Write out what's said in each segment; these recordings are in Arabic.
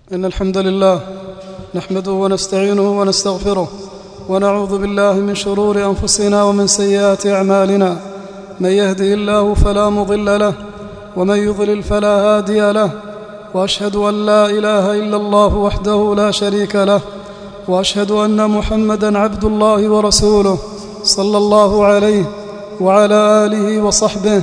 إن الحمد لله نحمده ونستعينه ونستغفره ونعوذ بالله من شرور أنفسنا ومن سيئات أعمالنا. من يهده الله فلا مضل له ومن يضلل فلا هادي له، وأشهد أن لا إله إلا الله وحده لا شريك له، وأشهد أن محمدًا عبد الله ورسوله صلى الله عليه وعلى آله وصحبه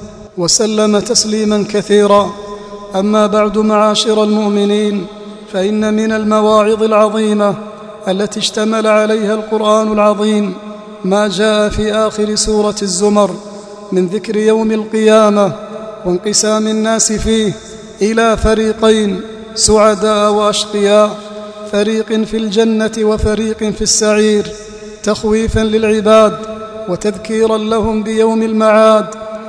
وسلم تسليمًا كثيرا. أما بعد، معاشر المؤمنين، فإن من المواعظ العظيمة التي اشتمل عليها القرآن العظيم ما جاء في آخر سورة الزمر من ذكر يوم القيامة وانقسام الناس فيه إلى فريقين سعداء وأشقياء، فريق في الجنة وفريق في السعير، تخويفا للعباد وتذكيرا لهم بيوم المعاد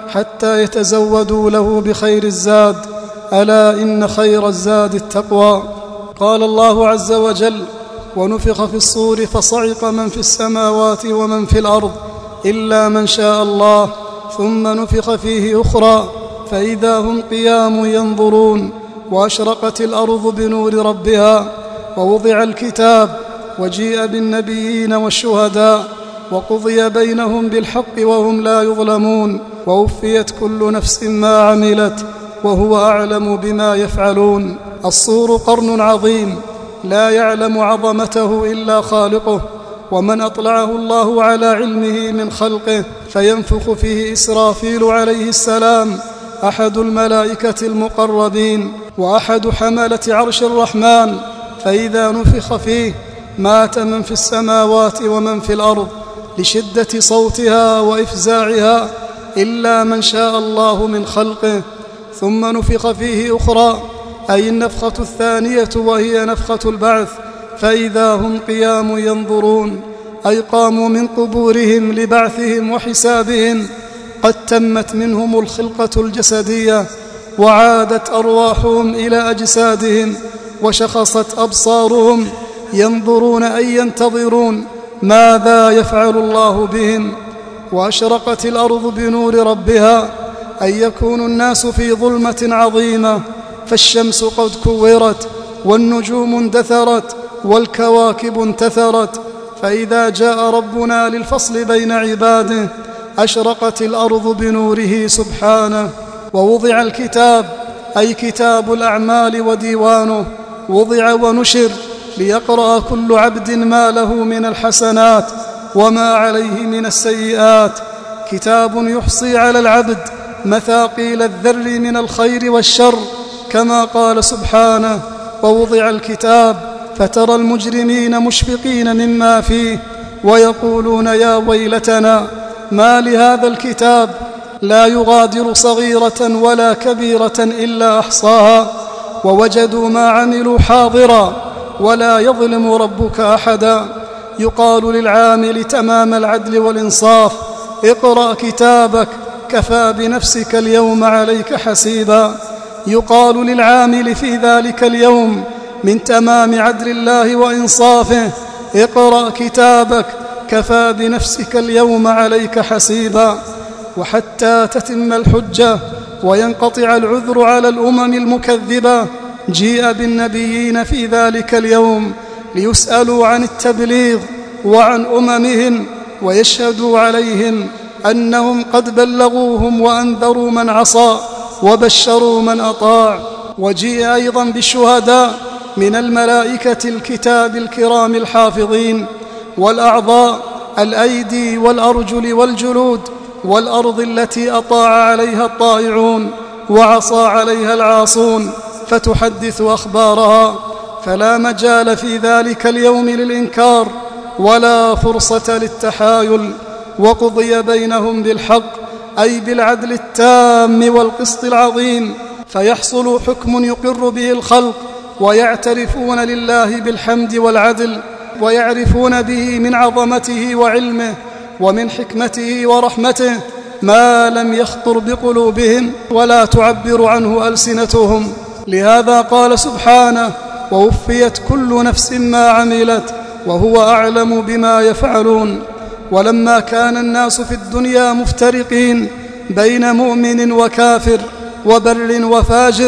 حتى يتزودوا له بخير الزاد. ألا إن خير الزاد التقوى. قال الله عز وجل: ونفخ في الصور فصعق من في السماوات ومن في الأرض إلا من شاء الله ثم نفخ فيه أخرى فإذا هم قيام ينظرون وأشرقت الأرض بنور ربها ووضع الكتاب وجيء بالنبيين والشهداء وقضي بينهم بالحق وهم لا يظلمون ووفيت كل نفس ما عملت وهو أعلم بما يفعلون. الصور قرن عظيم لا يعلم عظمته إلا خالقه، ومن أطلعه الله على علمه من خلقه فينفخ فيه إسرافيل عليه السلام، أحد الملائكة المقربين وأحد حملة عرش الرحمن، فإذا نفخ فيه مات من في السماوات ومن في الأرض لشدة صوتها وإفزاعها إلا من شاء الله من خلقه. ثم نفخ فيه أخرى، أي النفخة الثانية وهي نفخة البعث، فإذا هم قيام ينظرون، أي قاموا من قبورهم لبعثهم وحسابهم، قد تمت منهم الخلقة الجسدية وعادت أرواحهم إلى أجسادهم وشخصت أبصارهم، ينظرون أي ينتظرون ماذا يفعل الله بهم. وأشرقت الأرض بنور ربها، أن يكون الناس في ظلمة عظيمة، فالشمس قد كورت والنجوم اندثرت والكواكب انتثرت، فإذا جاء ربنا للفصل بين عباده أشرقت الأرض بنوره سبحانه. ووضع الكتاب، أي كتاب الأعمال وديوانه، وضع ونشر ليقرأ كل عبد ما له من الحسنات وما عليه من السيئات، كتاب يحصي على العبد مثاقيل الذر من الخير والشر، كما قال سبحانه: ووضع الكتاب فترى المجرمين مشفقين مما فيه ويقولون يا ويلتنا ما لهذا الكتاب لا يغادر صغيرة ولا كبيرة إلا أحصاها ووجدوا ما عملوا حاضرا ولا يظلم ربك أحدا. يقال للعامل تمام العدل والإنصاف: اقرأ كتابك كفى بنفسك اليوم عليك حسيبا. يقال للعامل في ذلك اليوم من تمام عدل الله وإنصافه: اقرأ كتابك كفى بنفسك اليوم عليك حسيبا. وحتى تتم الحجة وينقطع العذر على الأمم المكذبة جيء بالنبيين في ذلك اليوم ليسألوا عن التبليغ وعن أممهم ويشهدوا عليهم أنهم قد بلغوهم وأنذروا من عصى وبشروا من أطاع. وجيء أيضا بالشهداء من الملائكة الكتاب الكرام الحافظين، والأعضاء الأيدي والأرجل والجلود، والأرض التي أطاع عليها الطائعون وعصى عليها العاصون، فتحدث أخبارها، فلا مجال في ذلك اليوم للإنكار ولا فرصة للتحايل. وقضي بينهم بالحق، أي بالعدل التام والقسط العظيم، فيحصل حكم يقر به الخلق ويعترفون لله بالحمد والعدل ويعرفون به من عظمته وعلمه ومن حكمته ورحمته ما لم يخطر بقلوبهم ولا تعبر عنه ألسنتهم. لهذا قال سبحانه: ووفيت كل نفس ما عملت وهو أعلم بما يفعلون. ولما كان الناس في الدنيا مفترقين بين مؤمن وكافر وبر وفاجر،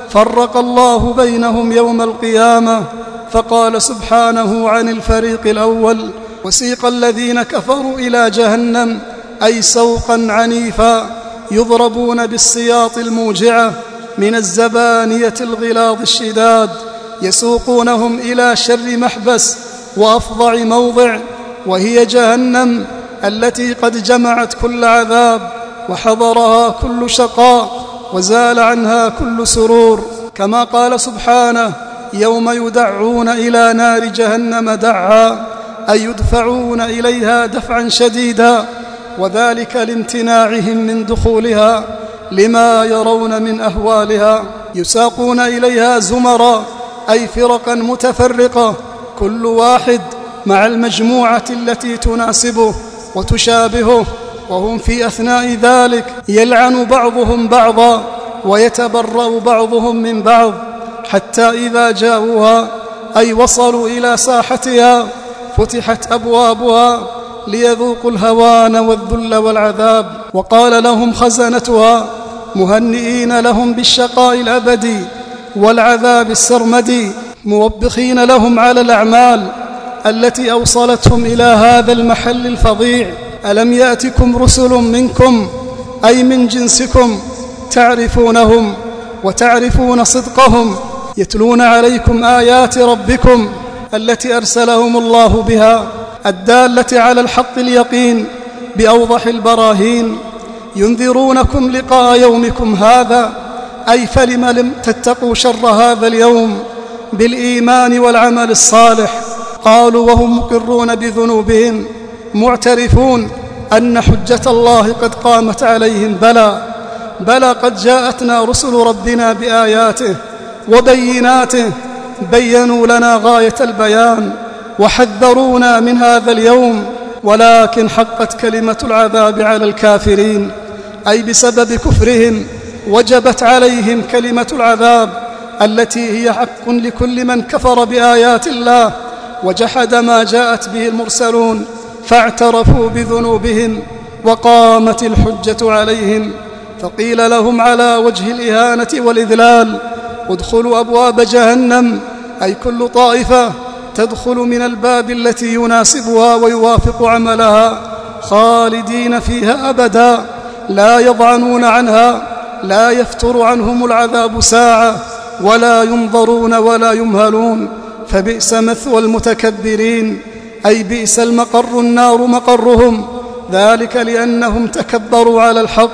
فرق الله بينهم يوم القيامة فقال سبحانه عن الفريق الأول: وسيق الذين كفروا إلى جهنم، أي سوقا عنيفا يضربون بالسياط الموجعة من الزبانية الغلاظ الشداد، يسوقونهم إلى شر محبس وأفظع موضع، وهي جهنم التي قد جمعت كل عذاب وحضرها كل شقاء وزال عنها كل سرور، كما قال سبحانه: يوم يدعون إلى نار جهنم دعا، أي يدفعون إليها دفعا شديدا، وذلك لامتناعهم من دخولها لما يرون من أهوالها. يساقون إليها زمرا، أي فرقا متفرقة، كل واحد مع المجموعة التي تناسبه وتشابهه، وهم في أثناء ذلك يلعن بعضهم بعضا ويتبرأ بعضهم من بعض، حتى إذا جاءوها أي وصلوا إلى ساحتها فتحت أبوابها ليذوقوا الهوان والذل والعذاب. وقال لهم خزنتها مهنئين لهم بالشقاء الأبدي والعذاب السرمدي، موبخين لهم على الأعمال التي أوصلتهم إلى هذا المحل الفظيع: ألم يأتكم رسل منكم، أي من جنسكم، تعرفونهم وتعرفون صدقهم، يتلون عليكم آيات ربكم التي أرسلهم الله بها، الدالة على الحق اليقين بأوضح البراهين، ينذرونكم لقاء يومكم هذا، أي فلم لم تتقوا شر هذا اليوم بالإيمان والعمل الصالح. قالوا وهم مقرون بذنوبهم معترفون أن حجة الله قد قامت عليهم: بلى قد جاءتنا رسل ربنا بآياته وبيناته، بينوا لنا غاية البيان وحذرونا من هذا اليوم، ولكن حقت كلمة العذاب على الكافرين، أي بسبب كفرهم وجبت عليهم كلمة العذاب التي هي حق لكل من كفر بآيات الله وجحد ما جاءت به المرسلون، فاعترفوا بذنوبهم وقامت الحجة عليهم، فقيل لهم على وجه الإهانة والإذلال: ادخلوا أبواب جهنم، أي كل طائفة تدخل من الباب التي يناسبها ويوافق عملها، خالدين فيها أبدا لا يضعنون عنها، لا يفتر عنهم العذاب ساعة ولا ينظرون ولا يمهلون، فبئس مثوى المتكبرين، أي بئس المقر النار مقرهم، ذلك لأنهم تكبروا على الحق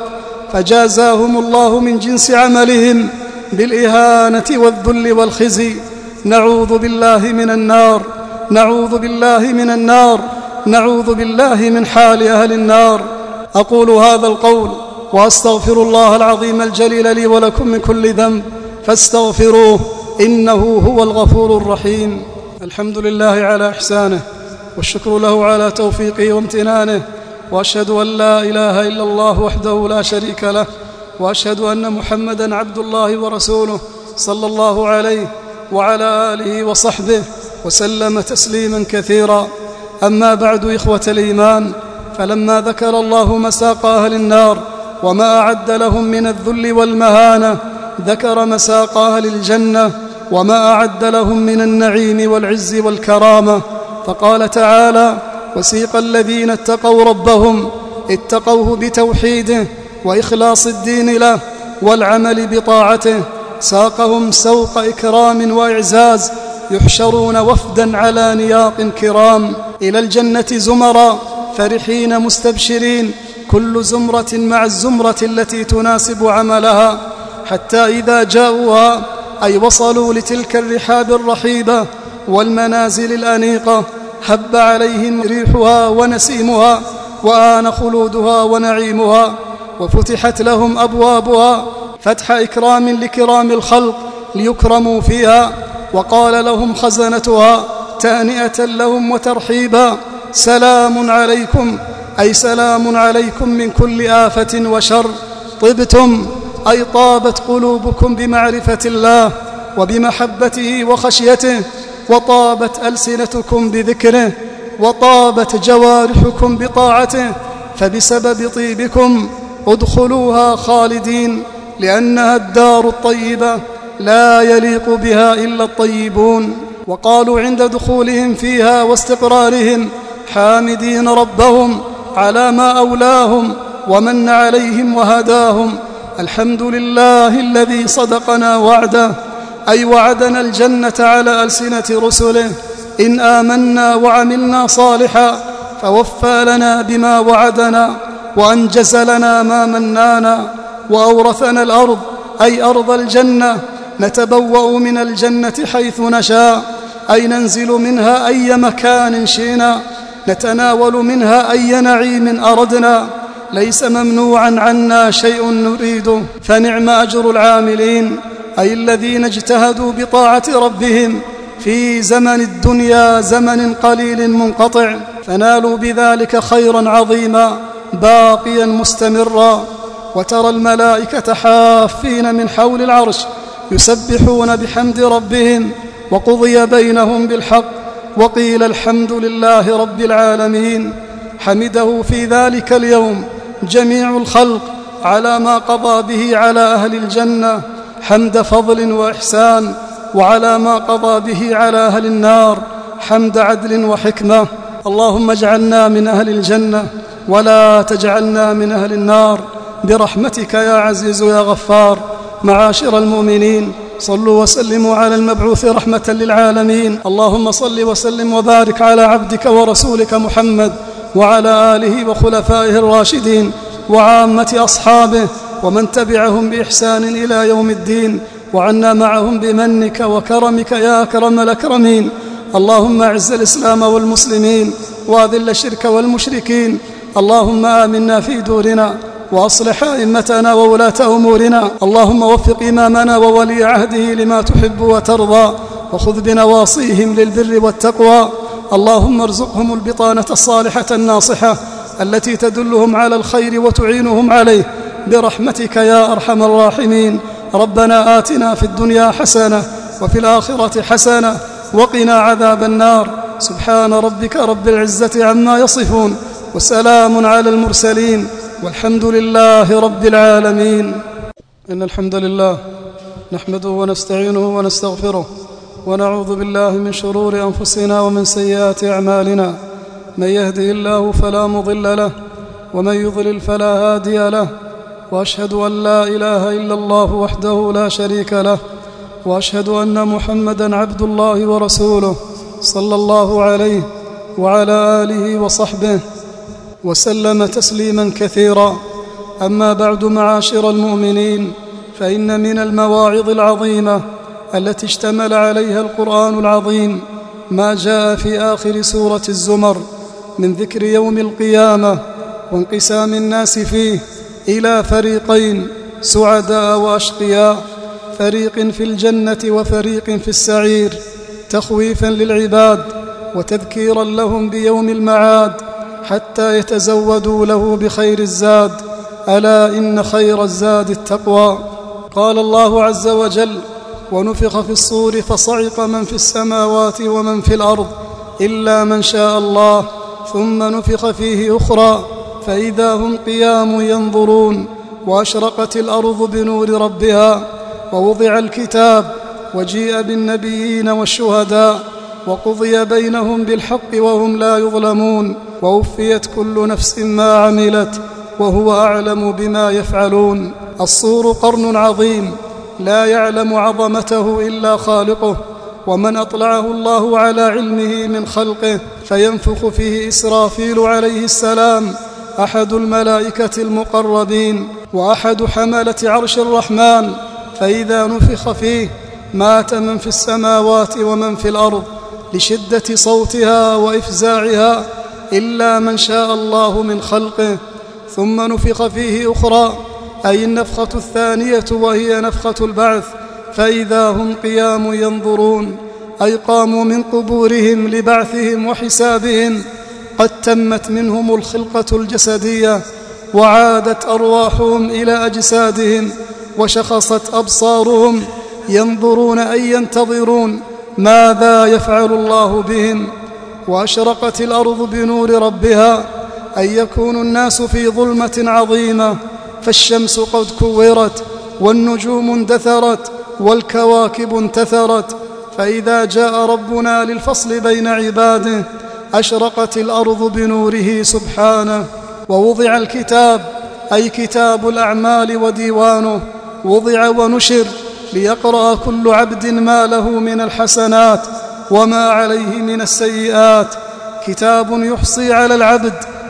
فجازاهم الله من جنس عملهم بالإهانة والذل والخزي. نعوذ بالله من النار، نعوذ بالله من النار، نعوذ بالله من حال أهل النار. أقول هذا القول وأستغفر الله العظيم الجليل لي ولكم من كل ذنب فاستغفروه إنه هو الغفور الرحيم. الحمد لله على إحسانه، والشكر له على توفيقه وامتنانه، وأشهد أن لا إله إلا الله وحده لا شريك له، وأشهد أن محمدًا عبد الله ورسوله صلى الله عليه وعلى آله وصحبه وسلم تسليما كثيرا. أما بعد، إخوة الإيمان، فلما ذكر الله مساق أهل النار وما أعد لهم من الذل والمهانة، ذكر مساق أهل الجنة وما أعد لهم من النعيم والعز والكرامة، فقال تعالى: وسيق الذين اتقوا ربهم، اتقوه بتوحيده وإخلاص الدين له والعمل بطاعته، ساقهم سوق إكرام وإعزاز، يحشرون وفدا على نياط كرام إلى الجنة زمرا فرحين مستبشرين، كل زمرة مع الزمرة التي تناسب عملها، حتى إذا جاءوها أي وصلوا لتلك الرحاب الرحيبة والمنازل الأنيقة، هب عليهم ريحها ونسيمها، وآن خلودها ونعيمها، وفتحت لهم أبوابها فتح إكرام لكرام الخلق ليكرموا فيها، وقال لهم خزنتها تهنئة لهم وترحيبا: سلام عليكم، أي سلام عليكم من كل آفة وشر، طبتم، أي طابت قلوبكم بمعرفة الله وبمحبته وخشيته، وطابت ألسنتكم بذكره، وطابت جوارحكم بطاعته، فبسبب طيبكم ادخلوها خالدين، لأنها الدار الطيبة لا يليق بها إلا الطيبون. وقالوا عند دخولهم فيها واستقرارهم حامدين ربهم على ما أولاهم ومن عليهم وهداهم: الحمد لله الذي صدقنا وعده، أي وعدنا الجنة على ألسنة رسله، إن آمنا وعملنا صالحا فوفى لنا بما وعدنا وأنجز لنا ما منانا، وأورثنا الأرض أي أرض الجنة، نتبوأ من الجنة حيث نشاء، أي ننزل منها أي مكان شئنا، نتناول منها أي نعيم أردنا، ليس ممنوعا عنا شيء نريده، فنعم أجر العاملين، أي الذين اجتهدوا بطاعة ربهم في زمن الدنيا زمن قليل منقطع، فنالوا بذلك خيرا عظيما باقيا مستمرا. وترى الملائكة حافين من حول العرش يسبحون بحمد ربهم، وقضي بينهم بالحق، وقيل الحمد لله رب العالمين. حمده في ذلك اليوم جميع الخلق على ما قضى به على أهل الجنة حمد فضل وإحسان، وعلى ما قضى به على أهل النار حمد عدل وحكمة. اللهم اجعلنا من أهل الجنة ولا تجعلنا من أهل النار برحمتك يا عزيز يا غفار. معاشر المؤمنين، صلوا وسلموا على المبعوث رحمة للعالمين. اللهم صل وسلم وبارك على عبدك ورسولك محمد وعلى آله وخلفائه الراشدين وعامة أصحابه ومن تبعهم بإحسان إلى يوم الدين، وعنا معهم بمنك وكرمك يا أكرم الأكرمين. اللهم أعز الإسلام والمسلمين وأذل الشرك والمشركين. اللهم آمنا في دورنا وأصلح أئمتنا وولاة أمورنا. اللهم وفق إمامنا وولي عهده لما تحب وترضى، وخذ بنواصيهم للبر والتقوى. اللهم ارزقهم البطانة الصالحة الناصحة التي تدلهم على الخير وتعينهم عليه برحمتك يا أرحم الراحمين. ربنا آتنا في الدنيا حسنة وفي الآخرة حسنة وقنا عذاب النار. سبحان ربك رب العزة عما يصفون، وسلام على المرسلين، والحمد لله رب العالمين. إن الحمد لله نحمده ونستعينه ونستغفره، ونعوذ بالله من شرور أنفسنا ومن سيئات أعمالنا. من يهده الله فلا مضل له، ومن يضلل فلا هادي له، وأشهد أن لا إله إلا الله وحده لا شريك له، وأشهد أن محمدًا عبد الله ورسوله صلى الله عليه وعلى آله وصحبه وسلم تسليما كثيرا. أما بعد، معاشر المؤمنين، فإن من المواعظ العظيمة التي اشتمل عليها القرآن العظيم ما جاء في آخر سورة الزمر من ذكر يوم القيامة وانقسام الناس فيه إلى فريقين: سعداء وأشقياء، فريق في الجنة وفريق في السعير، تخويفا للعباد وتذكيرا لهم بيوم المعاد حتى يتزودوا له بخير الزاد. ألا إن خير الزاد التقوى. قال الله عز وجل: ونفخ في الصور فصعق من في السماوات ومن في الأرض إلا من شاء الله، ثم نفخ فيه أخرى فإذا هم قيام ينظرون، وأشرقت الأرض بنور ربها، ووضع الكتاب، وجيء بالنبيين والشهداء، وقضي بينهم بالحق وهم لا يظلمون، ووفيت كل نفس ما عملت وهو أعلم بما يفعلون. الصور قرن عظيم لا يعلم عظمته إلا خالقه، ومن أطلعه الله على علمه من خلقه فينفخ فيه إسرافيل عليه السلام، أحد الملائكة المقربين وأحد حملة عرش الرحمن، فإذا نفخ فيه مات من في السماوات ومن في الأرض لشدة صوتها وإفزاعها إلا من شاء الله من خلقه. ثم نفخ فيه أخرى، أي النفخة الثانية، وهي نفخة البعث، فإذا هم قيام ينظرون، أي قاموا من قبورهم لبعثهم وحسابهم، قد تمت منهم الخلقة الجسدية، وعادت أرواحهم إلى أجسادهم، وشخصت أبصارهم، ينظرون أي ينتظرون ماذا يفعل الله بهم. وأشرقت الأرض بنور ربها، أي يكون الناس في ظلمة عظيمة، فالشمس قد كورت، والنجوم اندثرت، والكواكب انتثرت. فإذا جاء ربنا للفصل بين عباده أشرقت الأرض بنوره سبحانه. ووضع الكتاب أي كتاب الأعمال وديوانه، وضع ونشر ليقرأ كل عبد ما له من الحسنات وما عليه من السيئات. كتاب يحصي على العبد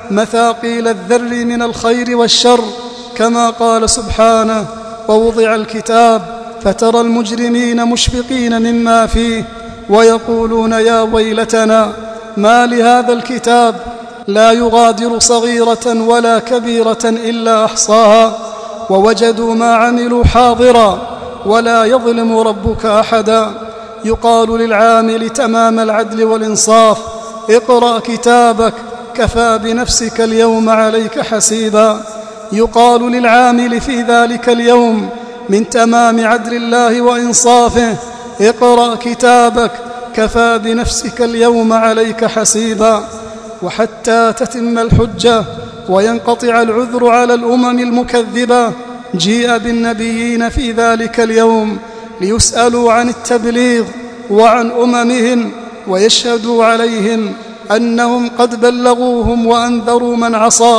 مثاقيل الذر من الخير والشر، كما قال سبحانه: ووضع الكتاب فترى المجرمين مشفقين مما فيه ويقولون يا ويلتنا ما لهذا الكتاب لا يغادر صغيرة ولا كبيرة إلا أحصاها ووجدوا ما عملوا حاضرا ولا يظلم ربك أحدا. يقال للعامل تمام العدل والإنصاف: اقرأ كتابك كفى بنفسك اليوم عليك حسيبا. يقال للعامل في ذلك اليوم من تمام عدل الله وإنصافه: اقرأ كتابك كفى بنفسك اليوم عليك حسيبا. وحتى تتم الحجة وينقطع العذر على الأمم المكذبة جيء بالنبيين في ذلك اليوم ليسألوا عن التبليغ وعن أممهم ويشهدوا عليهم أنهم قد بلغوهم وأنذروا من عصى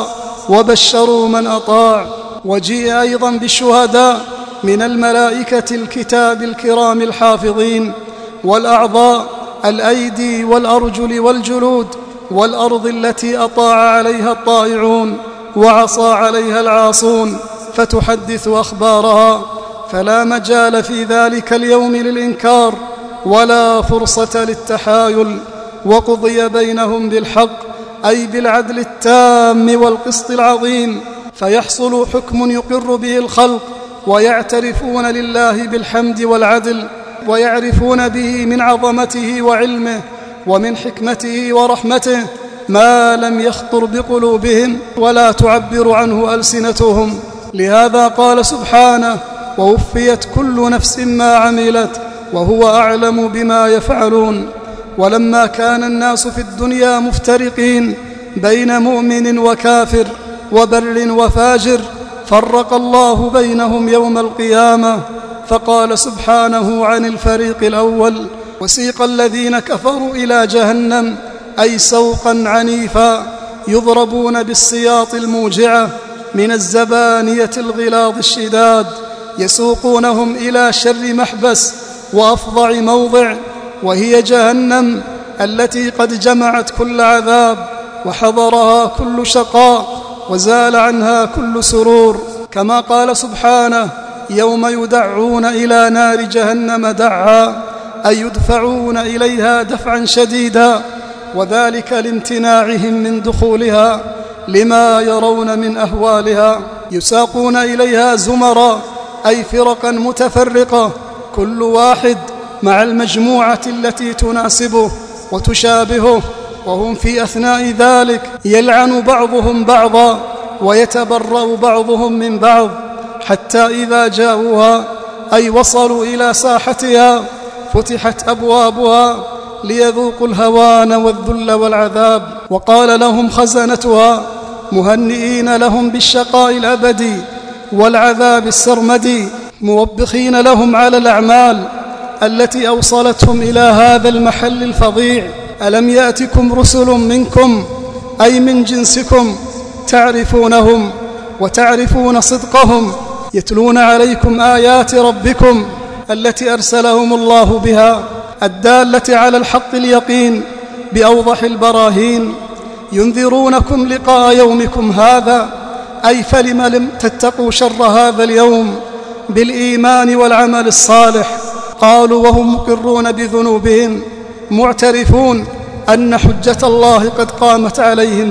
وبشروا من أطاع. وجيء أيضا بالشهداء من الملائكة الكتاب الكرام الحافظين، والأعضاء الأيدي والأرجل والجلود، والأرض التي أطاع عليها الطائعون وعصى عليها العاصون، فتحدث أخبارها. فلا مجال في ذلك اليوم للإنكار ولا فرصة للتحايل. وقضي بينهم بالحق أي بالعدل التام والقسط العظيم، فيحصل حكم يقر به الخلق ويعترفون لله بالحمد والعدل، ويعرفون به من عظمته وعلمه ومن حكمته ورحمته ما لم يخطر بقلوبهم ولا تعبر عنه ألسنتهم. لهذا قال سبحانه: ووفيت كل نفس ما عملت وهو أعلم بما يفعلون. ولما كان الناس في الدنيا مفترقين بين مؤمن وكافر وبر وفاجر، فرق الله بينهم يوم القيامة، فقال سبحانه عن الفريق الأول: وسيق الذين كفروا إلى جهنم أي سوقا عنيفا يضربون بالسياط الموجعة من الزبانية الغلاظ الشداد، يسوقونهم إلى شر محبس وأفظع موضع، وهي جهنم التي قد جمعت كل عذاب وحضرها كل شقاء وزال عنها كل سرور. كما قال سبحانه: يوم يدعون إلى نار جهنم دعا أي يدفعون إليها دفعا شديدا، وذلك لامتناعهم من دخولها لما يرون من أهوالها. يساقون إليها زمرا أي فرقا متفرقة، كل واحد مع المجموعة التي تناسبه وتشابهه، وهم في أثناء ذلك يلعن بعضهم بعضا ويتبرأ بعضهم من بعض، حتى إذا جاءوها أي وصلوا إلى ساحتها فتحت أبوابها ليذوقوا الهوان والذل والعذاب. وقال لهم خزنتها مهنئين لهم بالشقاء الأبدي والعذاب السرمدي، موبخين لهم على الأعمال التي أوصلتهم إلى هذا المحل الفظيع: ألم يأتكم رسل منكم أي من جنسكم تعرفونهم وتعرفون صدقهم، يتلون عليكم آيات ربكم التي أرسلهم الله بها الدالة على الحق اليقين بأوضح البراهين، ينذرونكم لقاء يومكم هذا أي فلم لم تتقوا شر هذا اليوم بالإيمان والعمل الصالح. قالوا وهم مقرون بذنوبهم معترفون أن حجة الله قد قامت عليهم: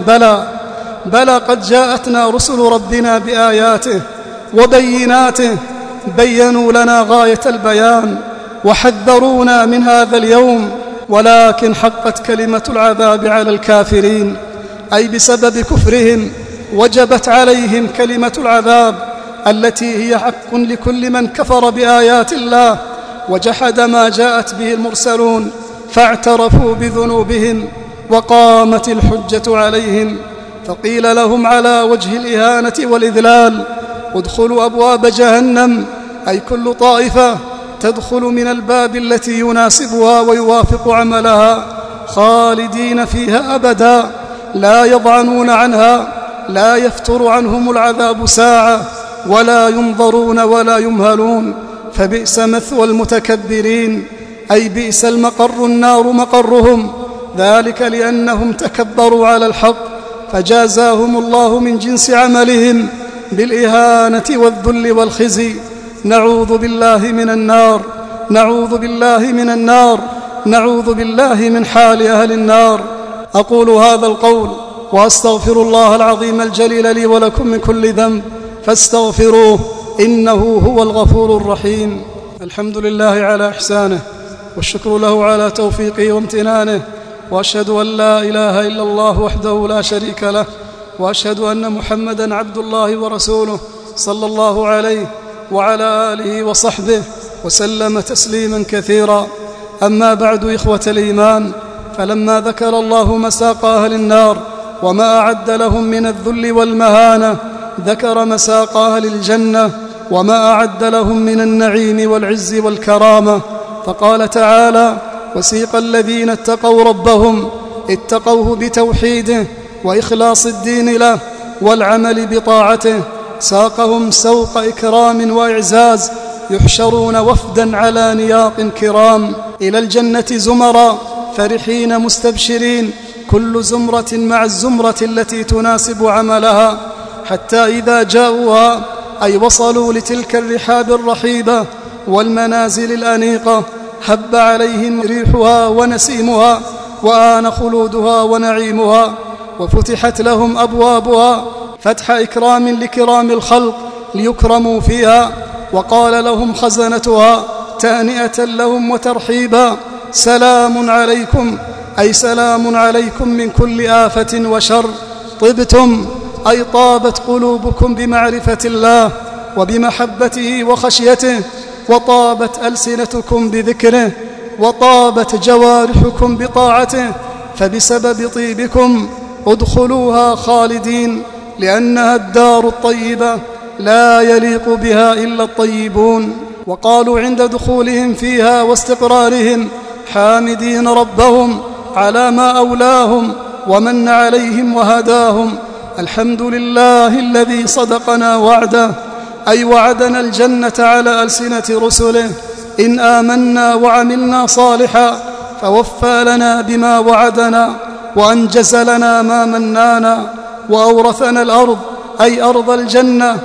بلى قد جاءتنا رسل ربنا بآياته وبيناته، بينوا لنا غاية البيان وحذرونا من هذا اليوم، ولكن حقت كلمة العذاب على الكافرين، أي بسبب كفرهم وجبت عليهم كلمة العذاب التي هي حق لكل من كفر بآيات الله وجحد ما جاءت به المرسلون، فاعترفوا بذنوبهم وقامت الحجة عليهم. فقيل لهم على وجه الإهانة والإذلال: ادخلوا أبواب جهنم، أي كل طائفة تدخل من الباب التي يناسبها ويوافق عملها خالدين فيها أبدا لا يضعنون عنها، لا يفتر عنهم العذاب ساعة ولا ينظرون ولا يمهلون. فبئس مثوى المتكبرين، أي بئس المقر النار مقرهم، ذلك لأنهم تكبروا على الحق فجازاهم الله من جنس عملهم بالإهانة والذل والخزي. نعوذ بالله من النار، نعوذ بالله من النار، نعوذ بالله من حال أهل النار. أقول هذا القول وأستغفر الله العظيم الجليل لي ولكم من كل ذنب فاستغفروه إنه هو الغفور الرحيم. الحمد لله على إحسانه والشكر له على توفيقه وامتنانه، وأشهد أن لا إله إلا الله وحده لا شريك له، وأشهد أن محمدًا عبد الله ورسوله صلى الله عليه وعلى آله وصحبه وسلم تسليما كثيرا. أما بعد، إخوة الإيمان، فلما ذكر الله مساق أهل النار وما أعد لهم من الذل والمهانة، ذكر مساق أهل الجنة وما أعد لهم من النعيم والعز والكرامة، فقال تعالى: وسيق الذين اتقوا ربهم اتقوه بتوحيده وإخلاص الدين له والعمل بطاعته، ساقهم سوق إكرام وإعزاز، يحشرون وفدا على نياط كرام إلى الجنة زمرا فرحين مستبشرين، كل زمرة مع الزمرة التي تناسب عملها، حتى إذا جاءوها أي وصلوا لتلك الرحاب الرحيبة والمنازل الأنيقة، هب عليهم ريحها ونسيمها وآن خلودها ونعيمها، وفتحت لهم أبوابها فتح إكرام لكرام الخلق ليكرموا فيها، وقال لهم خزنتها تهنئة لهم وترحيبا: سلام عليكم، أي سلام عليكم من كل آفة وشر، طبتم، أي طابت قلوبكم بمعرفة الله وبمحبته وخشيته، وطابت ألسنتكم بذكره، وطابت جوارحكم بطاعته، فبسبب طيبكم ادخلوها خالدين، لأنها الدار الطيبة لا يليق بها إلا الطيبون. وقالوا عند دخولهم فيها واستقرارهم حامدين ربهم على ما أولاهم ومن عليهم وهداهم: الحمد لله الذي صدقنا وعده، أي وعدنا الجنة على ألسنة رسله، إن آمنا وعملنا صالحا فوفى لنا بما وعدنا وأنجز لنا ما منانا، وأورثنا الأرض، أي أرض الجنة،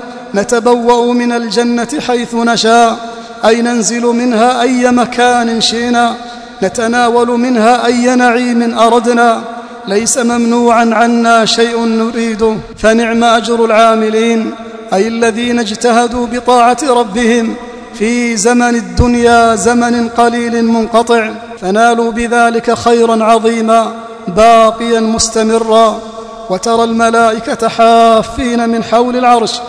نتبوأ من الجنة حيث نشاء، أي ننزل منها أي مكان شئنا، نتناول منها أي نعيم أردنا، ليس ممنوعا عنا شيء نريده، فنعم أجر العاملين، أي الذين اجتهدوا بطاعة ربهم في زمن الدنيا، زمن قليل منقطع، فنالوا بذلك خيرا عظيما باقيا مستمرا. وترى الملائكة حافين من حول العرش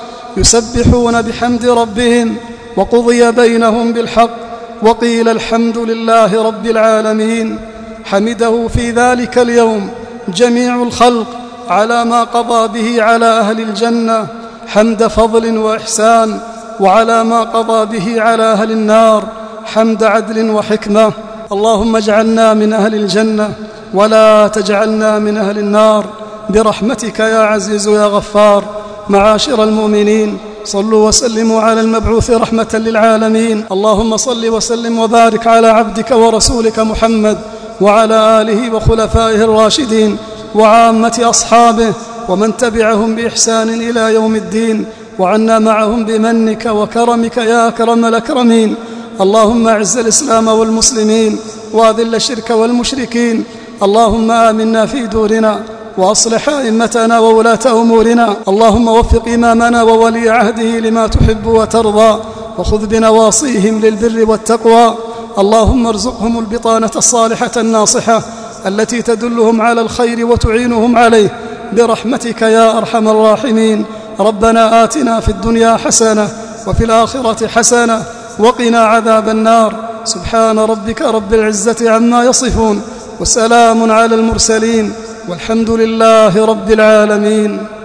يسبحون بحمد ربهم، وقضي بينهم بالحق، وقيل الحمد لله رب العالمين. حمده في ذلك اليوم جميع الخلق على ما قضى به على أهل الجنة حمد فضل وإحسان، وعلى ما قضى به على أهل النار حمد عدل وحكمة. اللهم اجعلنا من أهل الجنة ولا تجعلنا من أهل النار برحمتك يا عزيز يا غفار. معاشر المؤمنين، صلوا وسلموا على المبعوث رحمة للعالمين. اللهم صل وسلم وبارك على عبدك ورسولك محمد وعلى آله وخلفائه الراشدين وعامة أصحابه ومن تبعهم بإحسان إلى يوم الدين، وعنا معهم بمنك وكرمك يا أكرم الأكرمين. اللهم أعز الإسلام والمسلمين وأذل الشرك والمشركين. اللهم آمنا في دورنا وأصلح أئمتنا وولاة أمورنا. اللهم وفق إمامنا وولي عهده لما تحب وترضى، وخذ بنواصيهم للبر والتقوى. اللهم ارزقهم البطانة الصالحة الناصحة التي تدلهم على الخير وتعينهم عليه برحمتك يا أرحم الراحمين. ربنا آتنا في الدنيا حسنة وفي الآخرة حسنة وقنا عذاب النار. سبحان ربك رب العزة عما يصفون، وسلام على المرسلين، والحمد لله رب العالمين.